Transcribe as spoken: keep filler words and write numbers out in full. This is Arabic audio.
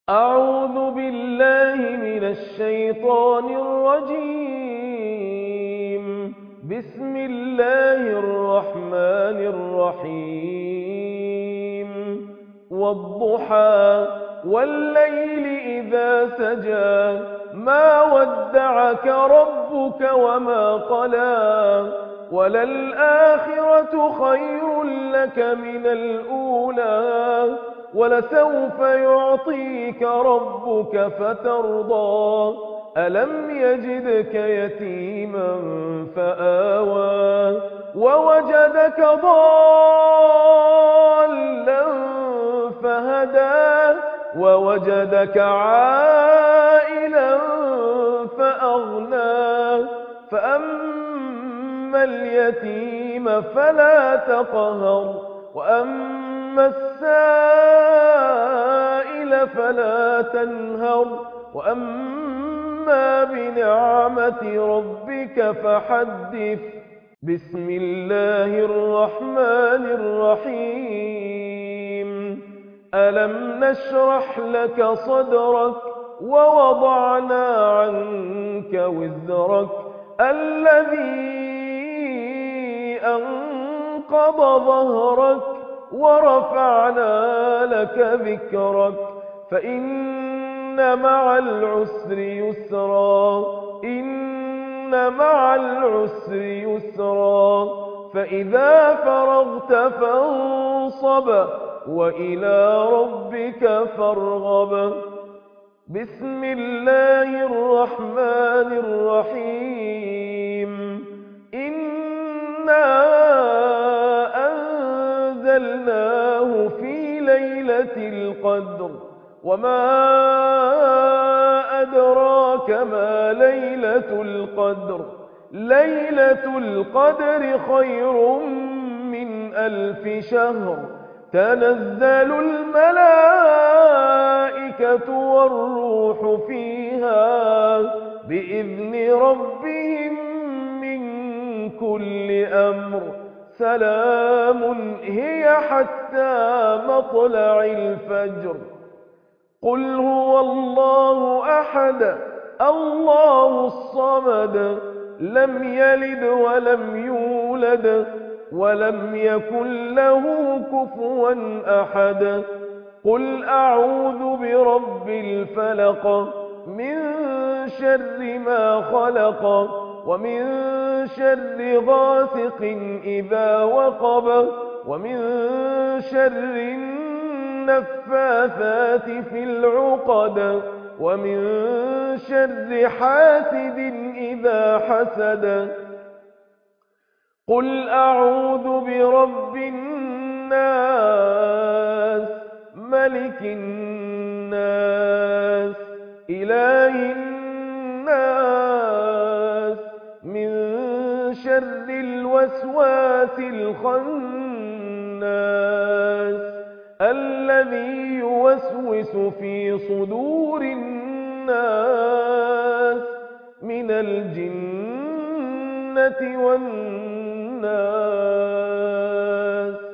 أعوذ بالله من الشيطان الرجيم. بسم الله الرحمن الرحيم. والضحى والليل إذا سجى ما ودعك ربك وما قلى وللآخرة خير لك من الأولى ولسوف يعطيك ربك فترضى ألم يجدك يتيما فآوى ووجدك ضالا فهدى ووجدك عائلا فأغنى فأما اليتيم فلا تقهر وأما السائل فلا تنهر وأما بنعمة ربك فحدث. بسم الله الرحمن الرحيم. ألم نشرح لك صدرك ووضعنا عنك وزرك الذي أنقض ظهرك ورفعنا لك ذكرك فإن مع العسر يسرا إن مع العسر يسرا فإذا فرغت فانصب وإلى ربك فارغب. بسم الله الرحمن الرحيم. إنا أنزلناه في ليلة القدر وما أدراك ما ليلة القدر ليلة القدر خير من ألف شهر تنزل الملائكة والروح فيها بإذن ربهم من كل أمر سلام هي حتى مطلع الفجر. قل هو الله أحد الله الصمد لم يلد ولم يولد ولم يكن له كفوا أحد. قل أعوذ برب الفلق من شر ما خلق ومن شر غاسق إذا وقب ومن شر النفاثات في العقد ومن شر حاسد إذا حسد. قل أعوذ برب الناس ملك الناس إله الناس من شر الوسواس الخناس الذي يوسوس في صدور الناس من الجنة والناس.